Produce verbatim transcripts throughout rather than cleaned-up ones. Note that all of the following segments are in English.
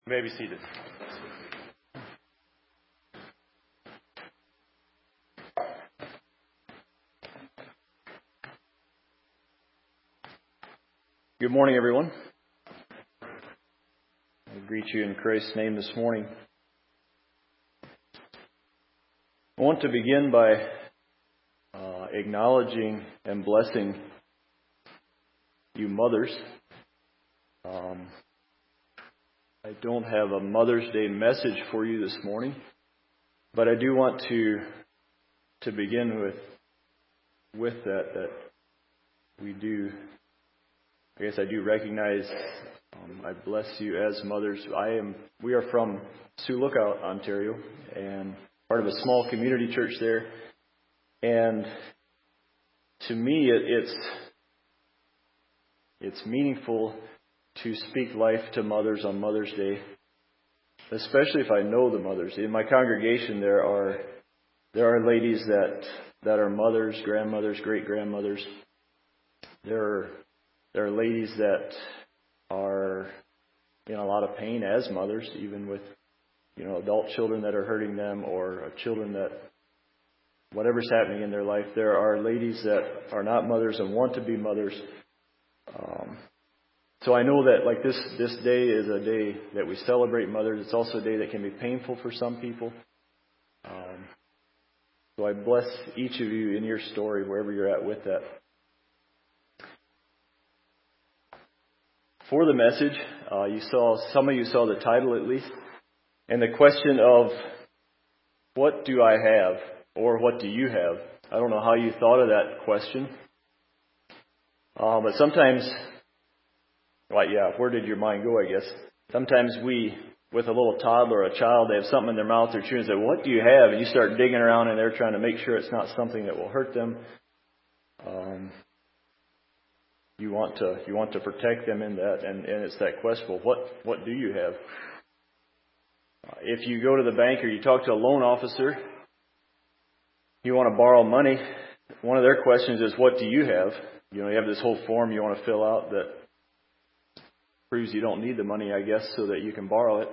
You may be seated. Good morning, everyone. I greet you in Christ's name this morning. I want to begin by uh, acknowledging and blessing you mothers. Um, I don't have a Mother's Day message for you this morning, but I do want to to begin with with that that we do. I guess I do recognize. Um, I bless you as mothers. I am. We are from Sioux Lookout, Ontario, and part of a small community church there. And to me, it, it's it's meaningful to speak life to mothers on Mother's Day, especially if I know the mothers. In my congregation, there are there are ladies that that are mothers, grandmothers, great grandmothers. There are there are ladies that are in a lot of pain as mothers, even with you know adult children that are hurting them, or children that whatever's happening in their life. There are ladies that are not mothers and want to be mothers. Um, So I know that like this, this day is a day that we celebrate mothers. It's also a day that can be painful for some people. Um, so I bless each of you in your story, wherever you're at with that. For the message, uh, you saw, some of you saw the title at least, and the question of what do I have, or what do you have? I don't know how you thought of that question, uh, but sometimes. Well, yeah, where did your mind go, I guess? Sometimes we, with a little toddler or a child, they have something in their mouth, they're chewing, and say, what do you have? And you start digging around in there trying to make sure it's not something that will hurt them. Um, you want to you want to protect them in that, and, and it's that question, well, what, what do you have? Uh, if you go to the bank or you talk to a loan officer, you want to borrow money, one of their questions is, what do you have? You know, you have this whole form you want to fill out that proves you don't need the money, I guess, so that you can borrow it.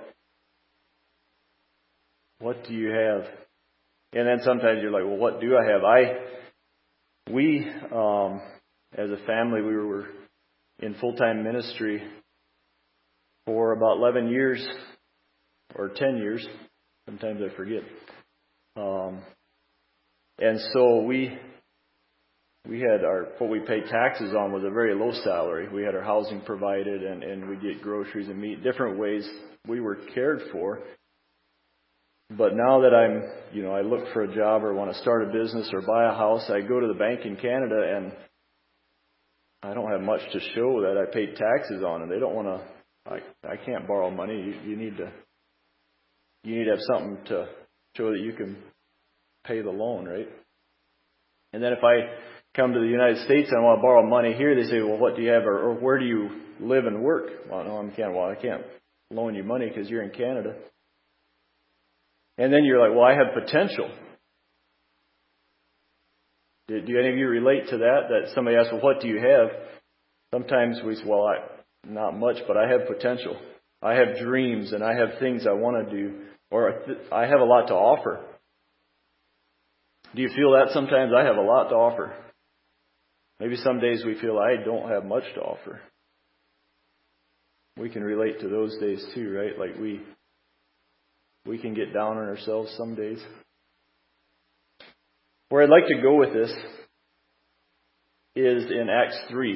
What do you have? And then sometimes you're like, well, what do I have? I, we, um, as a family, we were in full-time ministry for about eleven years, or ten years. Sometimes I forget. Um, and so we... We had our, what we paid taxes on was a very low salary. We had our housing provided, and, and we'd get groceries and meat, different ways we were cared for. But now that I'm, you know, I look for a job or want to start a business or buy a house, I go to the bank in Canada and I don't have much to show that I paid taxes on, and they don't want to, I, I can't borrow money. You, you need to, you need to have something to show that you can pay the loan, right? And then if I come to the United States and I want to borrow money here, they say, well, what do you have, or, or where do you live and work? Well, no, I'm Canada. Well, I can't loan you money because you're in Canada. And then you're like, well, I have potential. Do, do any of you relate to that? That somebody asks, well, what do you have? Sometimes we say, well, I, not much, but I have potential. I have dreams and I have things I want to do, or I have a lot to offer. Do you feel that sometimes? I have a lot to offer. Maybe some days we feel I don't have much to offer. We can relate to those days too, right? Like we we can get down on ourselves some days. Where I'd like to go with this is in Acts three.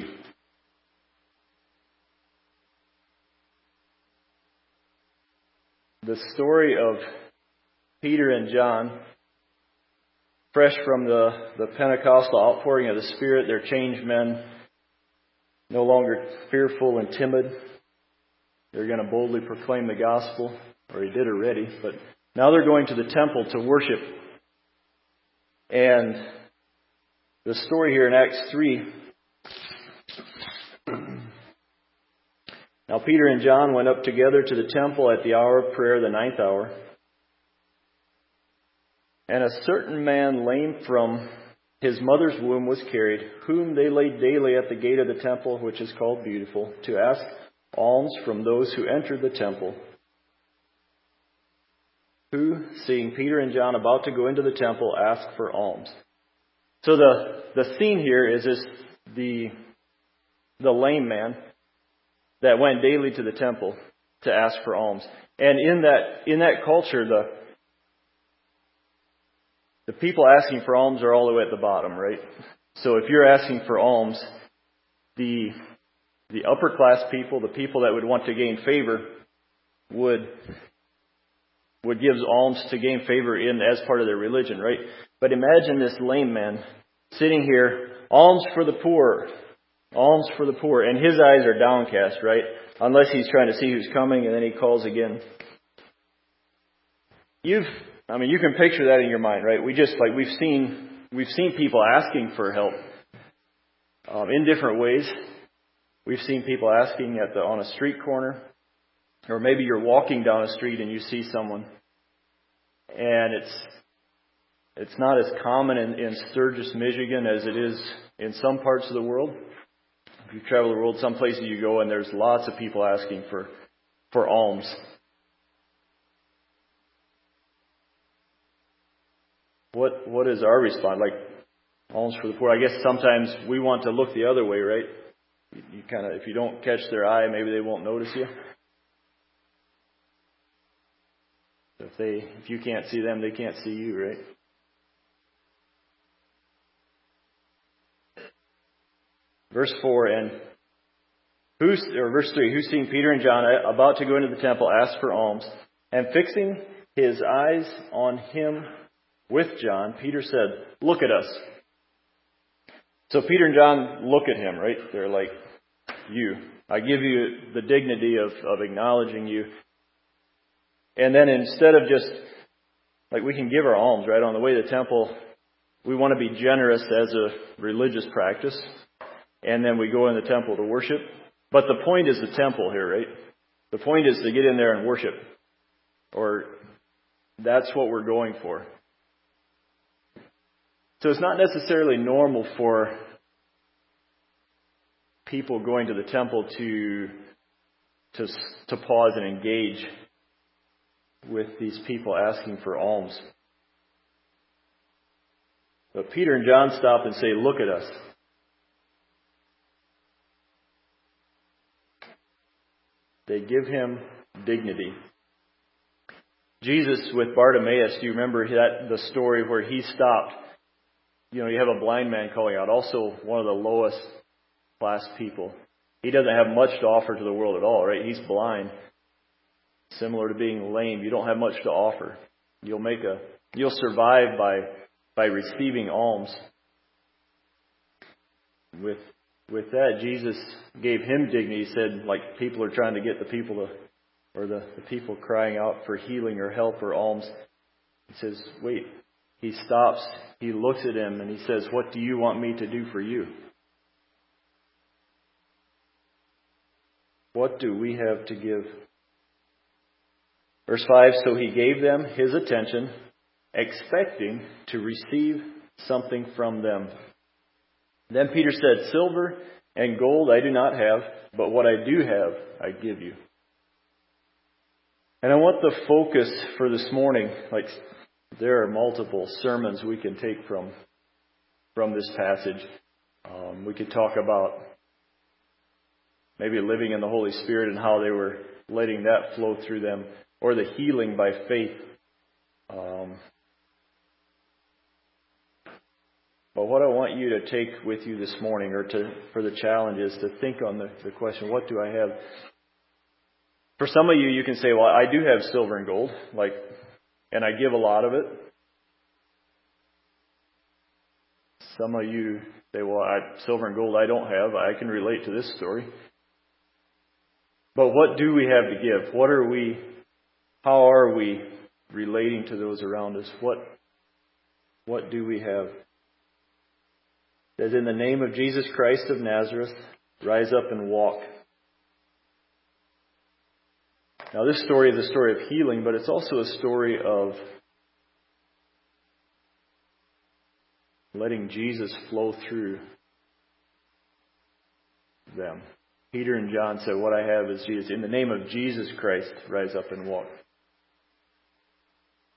The story of Peter and John, fresh from the, the Pentecostal outpouring of the Spirit, they're changed men, no longer fearful and timid. They're going to boldly proclaim the gospel, or he did already, but now they're going to the temple to worship. And the story here in Acts three, now Peter and John went up together to the temple at the hour of prayer, the ninth hour. And a certain man lame from his mother's womb was carried, whom they laid daily at the gate of the temple, which is called Beautiful, to ask alms from those who entered the temple. who, seeing Peter and John about to go into the temple, asked for alms. So the, the scene here is this, the, the lame man that went daily to the temple to ask for alms. And in that, in that culture, the, the people asking for alms are all the way at the bottom, right? So if you're asking for alms, the, the upper class people, the people that would want to gain favor, would, would give alms to gain favor in as part of their religion, right? But imagine this lame man sitting here, alms for the poor, alms for the poor, and his eyes are downcast, right? Unless he's trying to see who's coming, and then he calls again. You've, I mean, you can picture that in your mind, right? We just, like, we've seen, we've seen people asking for help um, in different ways. We've seen people asking at the on a street corner, or maybe you're walking down a street and you see someone, and it's it's not as common in, in Sturgis, Michigan, as it is in some parts of the world. If you travel the world, some places you go and there's lots of people asking for for alms. What what is our response? Like, alms for the poor. I guess sometimes we want to look the other way, right? You, you kind of, if you don't catch their eye, maybe they won't notice you. If they, if you can't see them, they can't see you, right? Verse four and who's or verse three, who seeing Peter and John about to go into the temple asked for alms, and fixing his eyes on him with John, Peter said, "Look at us." So Peter and John look at him, right? They're like, "You, I give you the dignity of, of acknowledging you." And then instead of just, like, we can give our alms, right? On the way to the temple, we want to be generous as a religious practice. And then we go in the temple to worship. But the point is the temple here, right? The point is to get in there and worship. Or that's what we're going for. So it's not necessarily normal for people going to the temple to, to, to pause and engage with these people asking for alms. But Peter and John stop and say, "Look at us." They give him dignity. Jesus with Bartimaeus, do you remember that the story where he stopped? You know, you have a blind man calling out, also one of the lowest class people. He doesn't have much to offer to the world at all, right? He's blind. Similar to being lame, you don't have much to offer. You'll make a, you'll survive by by receiving alms. With with that, Jesus gave him dignity. He said, like, people are trying to get the people to, or the, the people crying out for healing or help or alms. He says, wait. He stops. He looks at him and he says, "What do you want me to do for you?" What do we have to give? Verse five, so he gave them his attention, expecting to receive something from them. Then Peter said, "Silver and gold I do not have, but what I do have I give you." And I want the focus for this morning, like, there are multiple sermons we can take from, from this passage. Um, we could talk about maybe living in the Holy Spirit and how they were letting that flow through them, or the healing by faith. Um, but what I want you to take with you this morning, or to for the challenge, is to think on the, the question, what do I have? For some of you, you can say, well, I do have silver and gold, like, and I give a lot of it. Some of you say, well, I, silver and gold I don't have. I can relate to this story. But what do we have to give? What are we, how are we relating to those around us? What, what do we have? It says, in the name of Jesus Christ of Nazareth, rise up and walk. Now, this story is a story of healing, but it's also a story of letting Jesus flow through them. Peter and John said, what I have is Jesus. In the name of Jesus Christ, rise up and walk.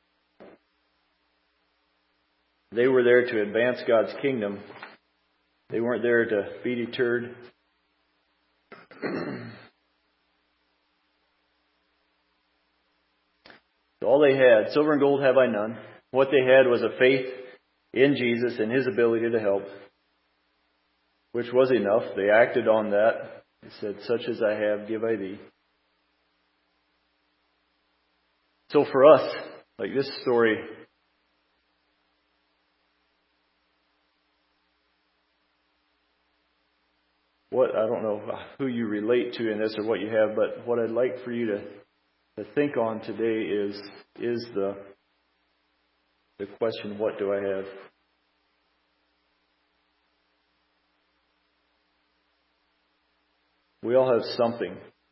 They were there to advance God's kingdom. They weren't there to be deterred. So all they had, silver and gold have I none. What they had was a faith in Jesus and His ability to help, which was enough. They acted on that. They said, such as I have, give I thee. So for us, like this story, what, I don't know who you relate to in this or what you have, but what I'd like for you to, to think on today is, is the, the question, what do I have? We all have something.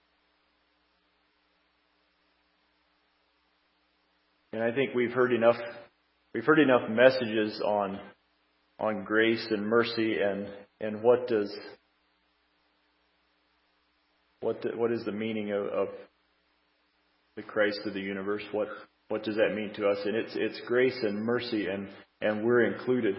And I think we've heard enough we've heard enough messages on on grace and mercy and and what does what do, what is the meaning of, of the Christ of the universe? What what does that mean to us? And it's it's grace and mercy, and and we're included.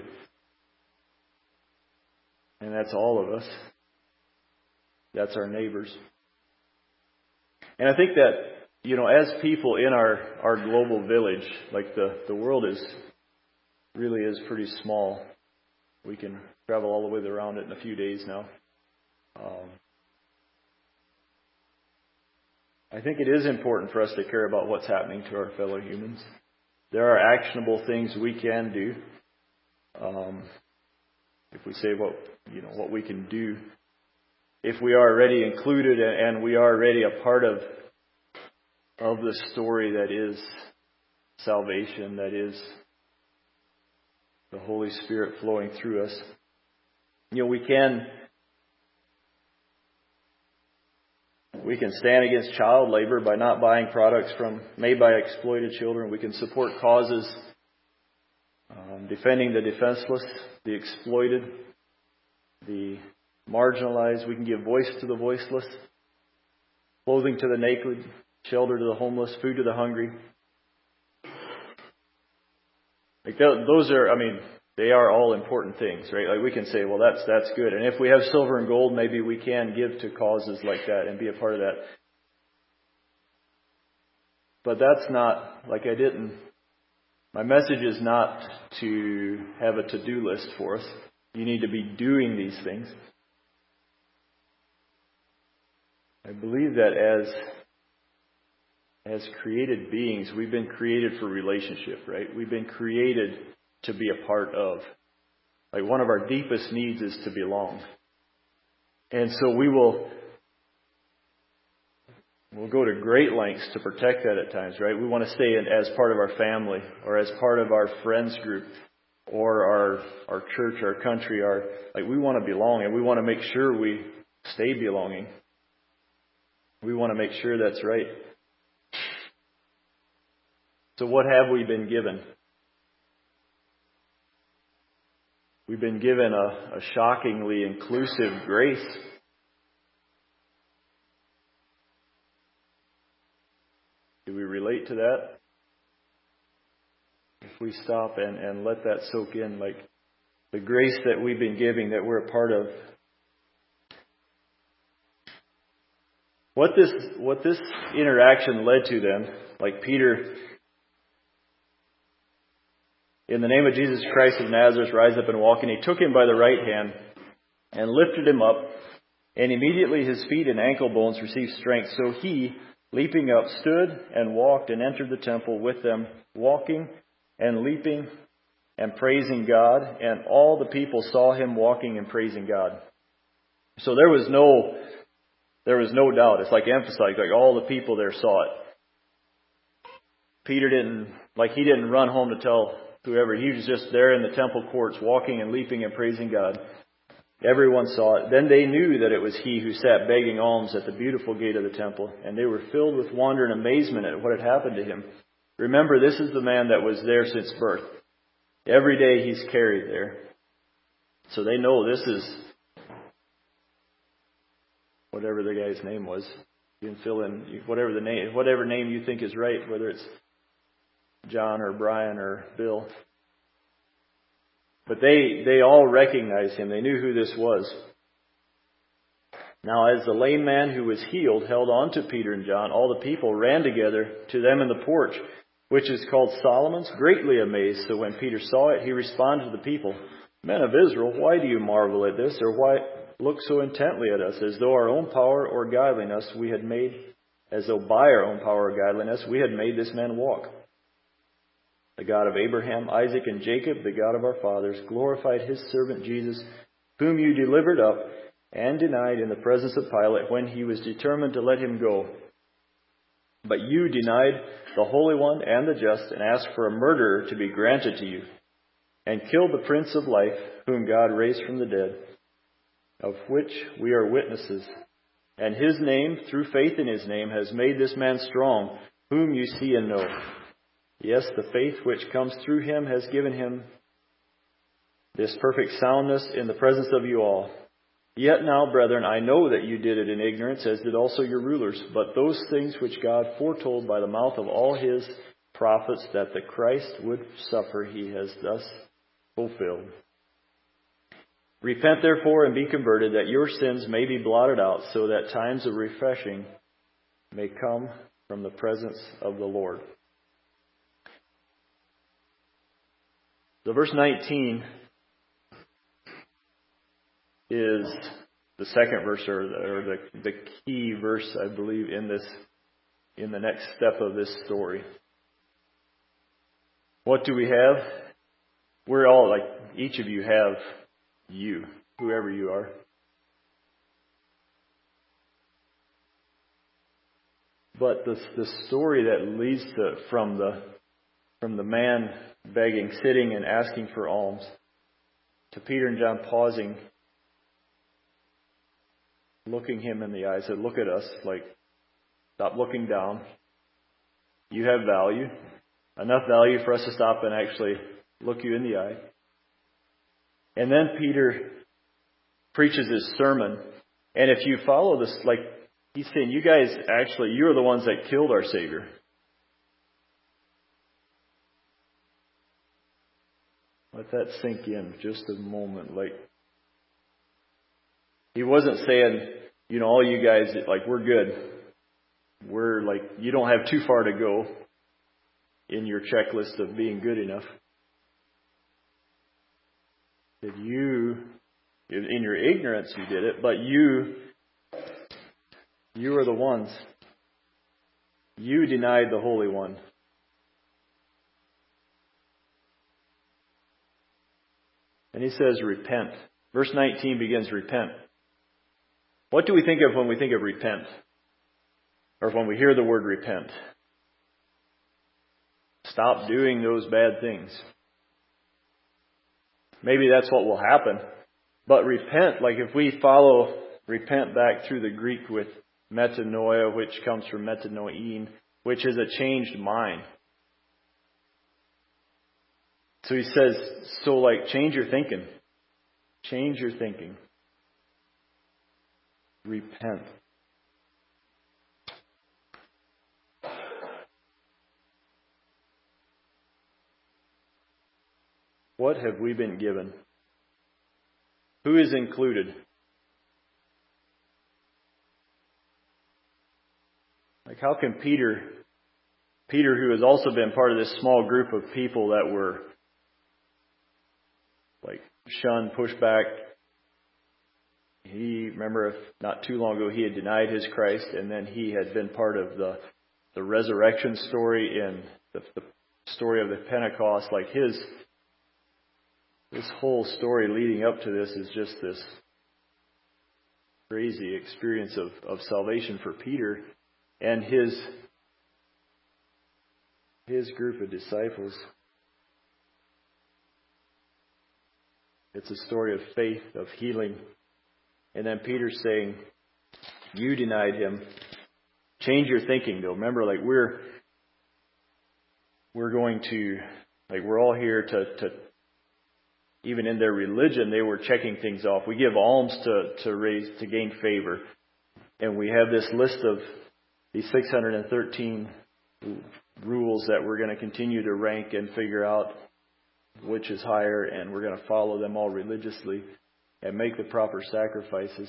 And that's all of us. That's our neighbors. And I think that, you know, as people in our, our global village, like the, the world is really is pretty small. We can travel all the way around it in a few days now. Um, I think it is important for us to care about what's happening to our fellow humans. There are actionable things we can do. Um, if we say what you know what we can do. If we are already included and we are already a part of of the story that is salvation, that is the Holy Spirit flowing through us, you know, we can we can stand against child labor by not buying products from made by exploited children. We can support causes um, defending the defenseless, the exploited, the marginalized. We can give voice to the voiceless, clothing to the naked, shelter to the homeless, food to the hungry. Like those are, I mean, they are all important things, right? Like we can say, well, that's that's good. And if we have silver and gold, maybe we can give to causes like that and be a part of that. But that's not, like I didn't, my message is not to have a to-do list for us. You need to be doing these things. I believe that as as created beings, we've been created for relationship, right? We've been created to be a part of. Like one of our deepest needs is to belong. And so we will we'll go to great lengths to protect that at times, right? We want to stay in as part of our family or as part of our friends group or our our church, our country, our like we want to belong, and we want to make sure we stay belonging. We want to make sure that's right. So what have we been given? We've been given a, a shockingly inclusive grace. Do we relate to that? If we stop and, and let that soak in, like the grace that we've been giving, that we're a part of. What this what this interaction led to then, like Peter, in the name of Jesus Christ of Nazareth, rise up and walk. And he took him by the right hand and lifted him up. And immediately his feet and ankle bones received strength. So he, leaping up, stood and walked and entered the temple with them, walking and leaping and praising God. And all the people saw him walking and praising God. So there was no... There was no doubt. It's like emphasized, like all the people there saw it. Peter didn't, like he didn't run home to tell whoever. He was just there in the temple courts walking and leaping and praising God. Everyone saw it. Then they knew that it was he who sat begging alms at the beautiful gate of the temple. And they were filled with wonder and amazement at what had happened to him. Remember, this is the man that was there since birth. Every day he's carried there. So they know this is... whatever the guy's name was. You can fill in whatever the name, whatever name you think is right, whether it's John or Brian or Bill. But they, they all recognized him. They knew who this was. Now, as the lame man who was healed held on to Peter and John, all the people ran together to them in the porch, which is called Solomon's, greatly amazed. So when Peter saw it, he responded to the people, "Men of Israel, why do you marvel at this, or why look so intently at us, as though our own power or godliness we had made, as though by our own power or godliness we had made this man walk? The God of Abraham, Isaac, and Jacob, the God of our fathers, glorified his servant Jesus, whom you delivered up and denied in the presence of Pilate when he was determined to let him go. But you denied the Holy One and the Just, and asked for a murderer to be granted to you, and killed the Prince of Life, whom God raised from the dead, of which we are witnesses. And his name, through faith in his name, has made this man strong, whom you see and know. Yes, the faith which comes through him has given him this perfect soundness in the presence of you all. Yet now, brethren, I know that you did it in ignorance, as did also your rulers. But those things which God foretold by the mouth of all his prophets that the Christ would suffer, he has thus fulfilled. Repent therefore and be converted, that your sins may be blotted out, so that times of refreshing may come from the presence of the Lord." So verse nineteen is the second verse, or the, or the, the key verse, I believe, in this, in the next step of this story. What do we have? We're all, like, each of you have you, whoever you are. But the the story that leads to from the from the man begging, sitting and asking for alms, to Peter and John pausing, looking him in the eye, said, "Look at us, like, stop looking down. You have value, enough value for us to stop and actually look you in the eye." And then Peter preaches his sermon. And if you follow this, like, he's saying, you guys, actually, you're the ones that killed our Savior. Let that sink in just a moment. Like, he wasn't saying, you know, all you guys, like, we're good. We're like, you don't have too far to go in your checklist of being good enough. That you, in your ignorance, you did it, but you, you are the ones. You denied the Holy One. And he says, repent. Verse nineteen begins, repent. What do we think of when we think of repent? Or when we hear the word repent? Stop doing those bad things. Maybe that's what will happen. But repent, like if we follow repent back through the Greek with metanoia, which comes from metanoein, which is a changed mind. So he says, so like change your thinking. Change your thinking. Repent. What have we been given? Who is included? Like how can Peter, Peter who has also been part of this small group of people that were like shunned, pushed back. He, remember, if not too long ago, he had denied his Christ, and then he had been part of the the resurrection story in the, the story of the Pentecost. Like his this whole story leading up to this is just this crazy experience of, of salvation for Peter and his his group of disciples. It's a story of faith, of healing. And then Peter's saying, you denied him. Change your thinking, though. Remember, like we're we're going to, like we're all here to, to even in their religion, they were checking things off. We give alms to, to raise, to gain favor. And we have this list of these six hundred thirteen rules that we're going to continue to rank and figure out. which is higher, and we're going to follow them all religiously and make the proper sacrifices.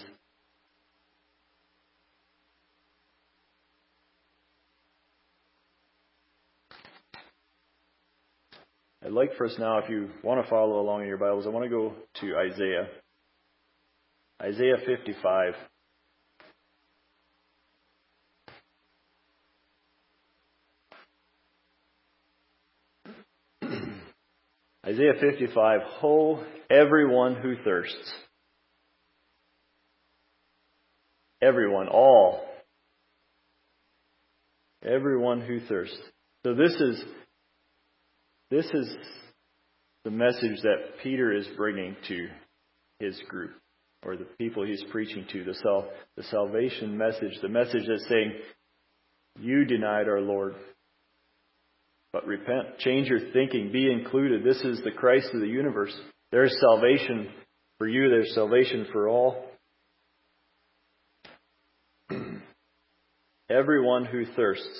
I'd like for us now, if you want to follow along in your Bibles, I want to go to Isaiah. Isaiah fifty-five. Isaiah fifty-five, Ho, everyone who thirsts. Everyone, all. Everyone who thirsts. So this is this is the message that Peter is bringing to his group, or the people he's preaching to, the sal- the salvation message, the message that's saying, you denied our Lord. But repent, change your thinking, be included. This is the Christ of the universe. There's salvation for you, there's salvation for all. Everyone who thirsts,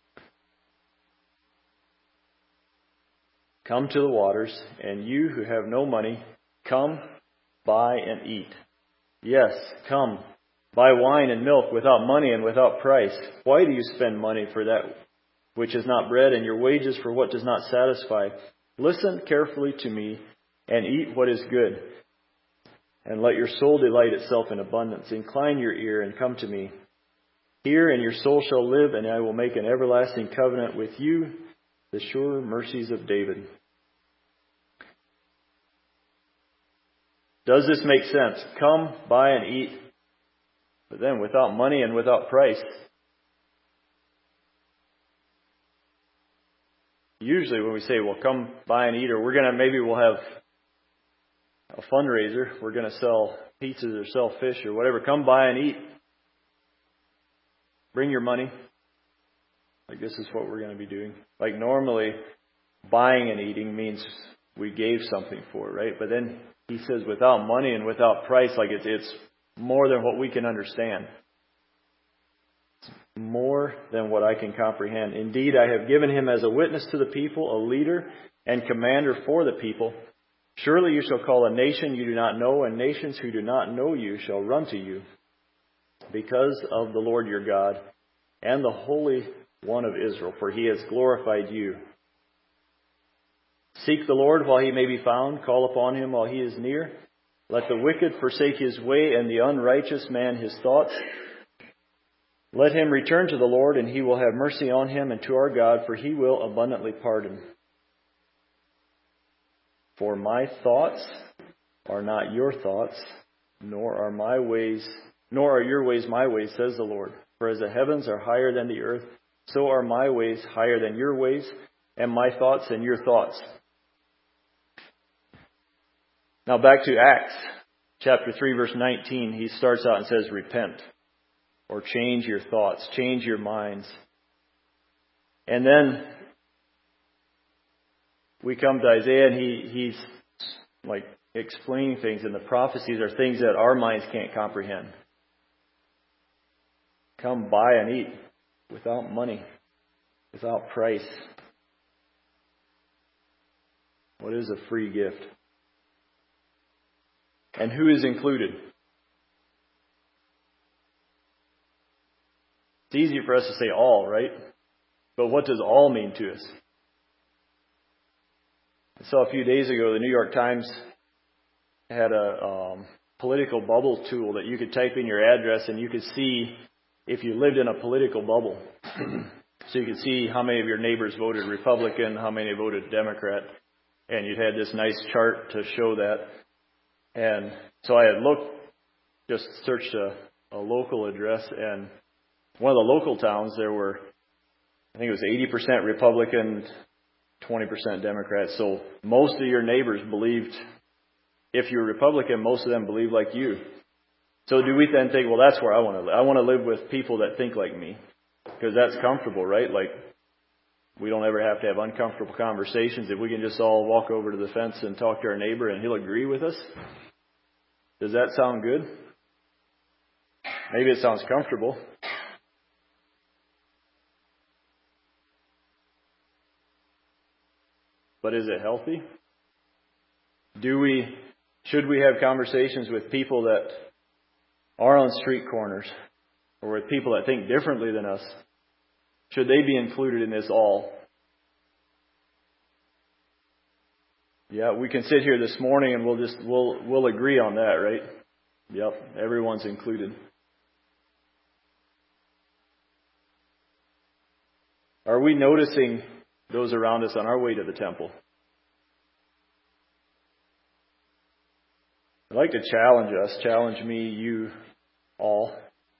come to the waters, and you who have no money, come, buy and eat. Yes, come, buy wine and milk without money and without price. Why do you spend money for that which is not bread, and your wages for what does not satisfy? Listen carefully to me, and eat what is good, and let your soul delight itself in abundance. Incline your ear and come to me. Hear, and your soul shall live, and I will make an everlasting covenant with you, the sure mercies of David. Does this make sense? Come, buy and eat, but then without money and without price. Usually when we say, well, come buy and eat, or we're going to, maybe we'll have a fundraiser, we're going to sell pizzas or sell fish or whatever, come buy and eat. Bring your money. Like, this is what we're going to be doing. Like, normally, buying and eating means we gave something for it, right? But then he says without money and without price, like it's, it's more than what we can understand. It's more than what I can comprehend. Indeed, I have given him as a witness to the people, a leader and commander for the people. Surely you shall call a nation you do not know, and nations who do not know you shall run to you, because of the Lord your God and the Holy One of Israel, for he has glorified you. Seek the Lord while he may be found. Call upon him while he is near. Let the wicked forsake his way, and the unrighteous man his thoughts. Let him return to the Lord, and he will have mercy on him, and to our God, for he will abundantly pardon. For my thoughts are not your thoughts, nor are my ways, nor are your ways my ways, says the Lord. For as the heavens are higher than the earth, so are my ways higher than your ways, and my thoughts than your thoughts. Now back to Acts chapter three, verse nineteen. He starts out and says, repent, or change your thoughts, change your minds. And then we come to Isaiah, and he he's like explaining things, and the prophecies are things that our minds can't comprehend. Come buy and eat without money, without price. What is a free gift? And who is included? It's easy for us to say all, right? But what does all mean to us? I saw a few days ago the New York Times had a um, political bubble tool that you could type in your address and you could see if you lived in a political bubble. So you could see how many of your neighbors voted Republican, how many voted Democrat. And you'd had this nice chart to show that. And so I had looked, just searched a, a local address, and one of the local towns, there were, I think it was eighty percent Republican, twenty percent Democrat. So most of your neighbors believed, if you're Republican, most of them believe like you. So do we then think, well, that's where I want to live. I want to live with people that think like me, because that's comfortable, right? Like, we don't ever have to have uncomfortable conversations. If we can just all walk over to the fence and talk to our neighbor and he'll agree with us. Does that sound good? Maybe it sounds comfortable. But is it healthy? Do we, should we have conversations with people that are on street corners or with people that think differently than us? Should they be included in this all? Yeah, we can sit here this morning and we'll just, we'll, we'll agree on that, right? Yep, everyone's included. Are we noticing those around us on our way to the temple? I'd like to challenge us, challenge me, you all,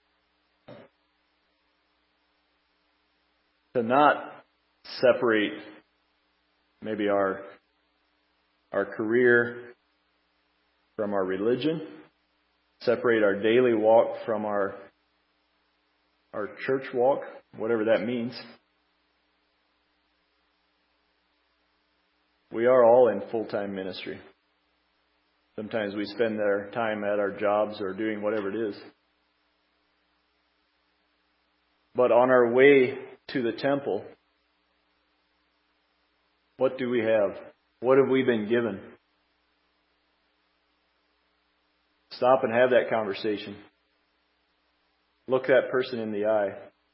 to not separate maybe our our career from our religion, separate our daily walk from our our church walk, whatever that means. We are all in full-time ministry. Sometimes we spend our time at our jobs or doing whatever it is. But on our way to the temple, what do we have? What have we been given? Stop and have that conversation. Look that person in the eye.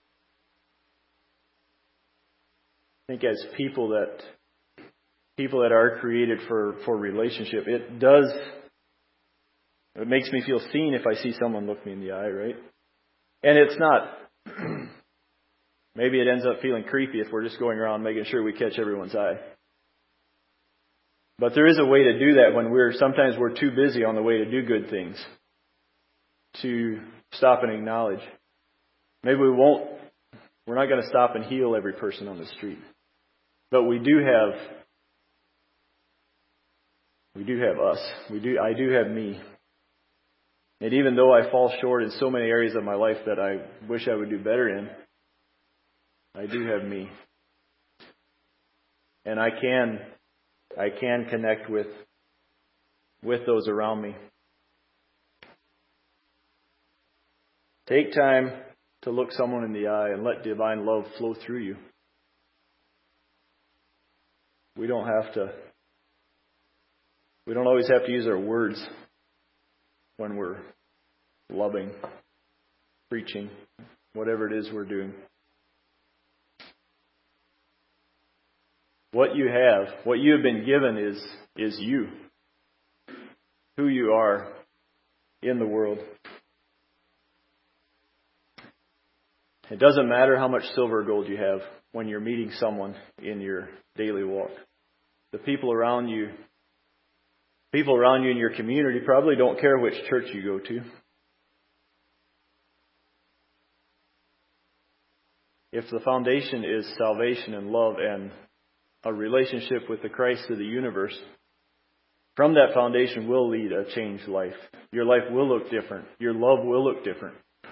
I think as people that people that are created for, for relationship, it does, it makes me feel seen if I see someone look me in the eye, right? And it's not, maybe it ends up feeling creepy if we're just going around making sure we catch everyone's eye. But there is a way to do that when we're, sometimes we're too busy on the way to do good things to stop and acknowledge. Maybe we won't, we're not going to stop and heal every person on the street. But we do have, we do have us. We do, I do have me. And even though I fall short in so many areas of my life that I wish I would do better in, I do have me. And I can, I can connect with, with those around me. Take time to look someone in the eye and let divine love flow through you. We don't have to, we don't always have to use our words when we're loving, preaching, whatever it is we're doing. What you have, what you have been given is, is you. Who you are in the world. It doesn't matter how much silver or gold you have when you're meeting someone in your daily walk. The people around you, people around you in your community probably don't care which church you go to. If the foundation is salvation and love and a relationship with the Christ of the universe, from that foundation will lead a changed life. Your life will look different. Your love will look different.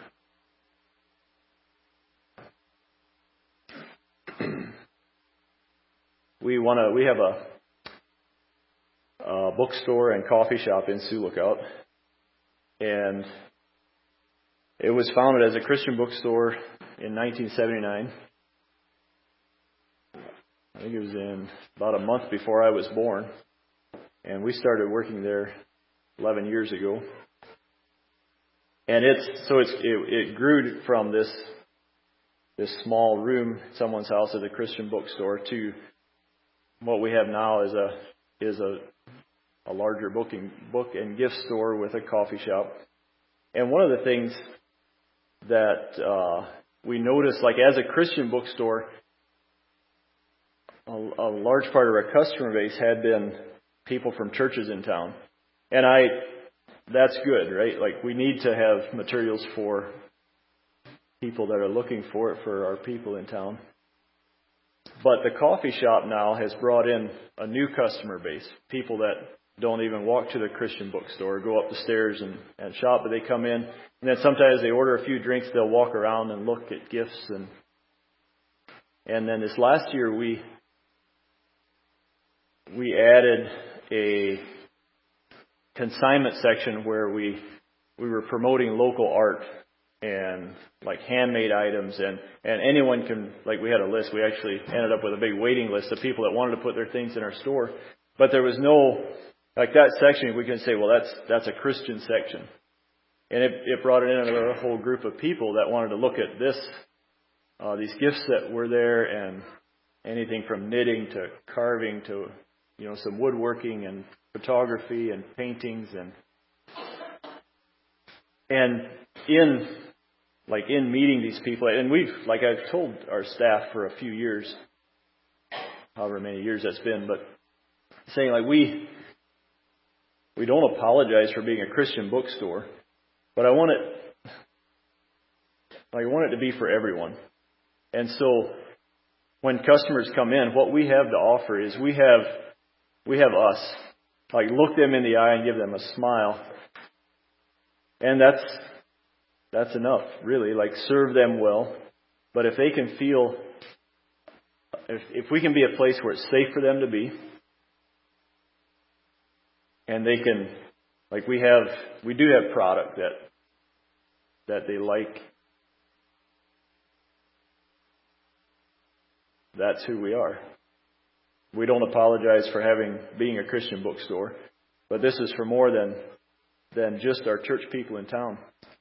We want to. We have a, a bookstore and coffee shop in Sioux Lookout, and it was founded as a Christian bookstore in nineteen seventy-nine. I think it was in about a month before I was born, and we started working there eleven years ago. And it's so it's it, it grew from this this small room in someone's house at a Christian bookstore to what we have now is a is a a larger booking book and gift store with a coffee shop. And one of the things that uh, we noticed, like as a Christian bookstore, a, a large part of our customer base had been people from churches in town, and I that's good, right? Like we need to have materials for people that are looking for it for our people in town. But the coffee shop now has brought in a new customer base, people that don't even walk to the Christian bookstore, go up the stairs and, and shop, but they come in, and then sometimes they order a few drinks, they'll walk around and look at gifts. And and then this last year we we added a consignment section where we we were promoting local art and like handmade items, and, and anyone can, like we had a list, we actually ended up with a big waiting list of people that wanted to put their things in our store, but there was no Like that section, we can say, well, that's that's a Christian section. And it, it brought in a whole group of people that wanted to look at this, uh, these gifts that were there, and anything from knitting to carving to, you know, some woodworking and photography and paintings and and in like in meeting these people, and we've like I've told our staff for a few years, however many years that's been, but saying like we we don't apologize for being a Christian bookstore, but I want it like I want it to be for everyone. And so when customers come in, what we have to offer is we have we have us. Like look them in the eye and give them a smile. And that's that's enough, really. Like serve them well. But if they can feel if if we can be a place where it's safe for them to be, and they can like we have we do have product that that they like. That's who we are. We don't apologize for having being a Christian bookstore, but this is for more than than just our church people in town.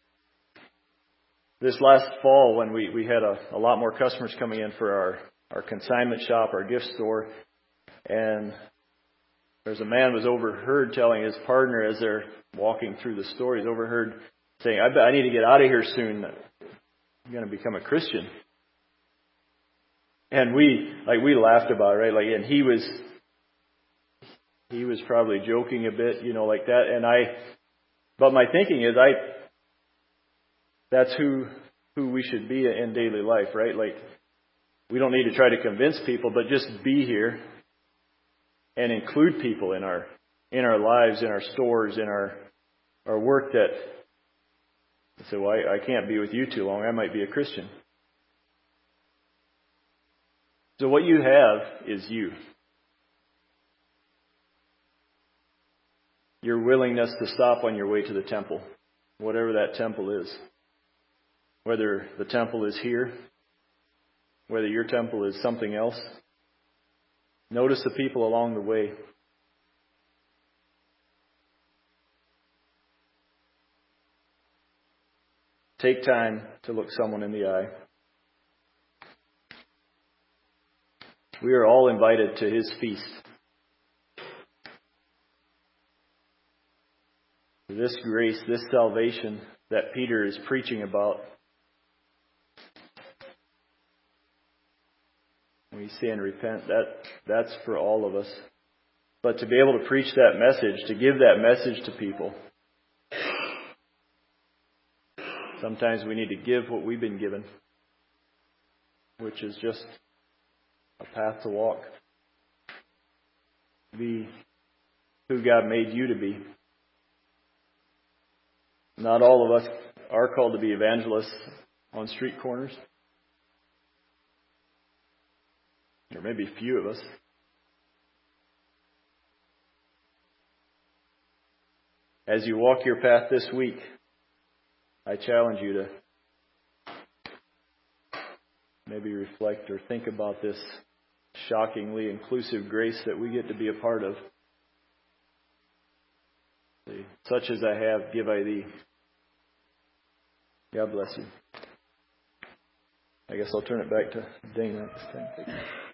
This last fall, when we, we had a, a lot more customers coming in for our, our consignment shop, our gift store, and there's a man was overheard telling his partner as they're walking through the store, he's overheard saying, I, bet I need to get out of here soon. I'm going to become a Christian. And we, like, we laughed about it, right? Like, and he was, he was probably joking a bit, you know, like that. And I, but my thinking is, I, that's who, who we should be in daily life, right? Like, we don't need to try to convince people, but just be here and include people in our, in our lives, in our stores, in our, our work that, say, well, I, I can't be with you too long. I might be a Christian. So what you have is you. Your willingness to stop on your way to the temple, whatever that temple is. Whether the temple is here, whether your temple is something else. Notice the people along the way. Take time to look someone in the eye. We are all invited to His feast. This grace, this salvation that Peter is preaching about. When we say and repent, that, that's for all of us. But to be able to preach that message, to give that message to people, sometimes we need to give what we've been given, which is just a path to walk. Be who God made you to be. Not all of us are called to be evangelists on street corners. There may be few of us. As you walk your path this week, I challenge you to maybe reflect or think about this shockingly inclusive grace that we get to be a part of. Such as I have, give I thee. God bless you. I guess I'll turn it back to Dana at this time.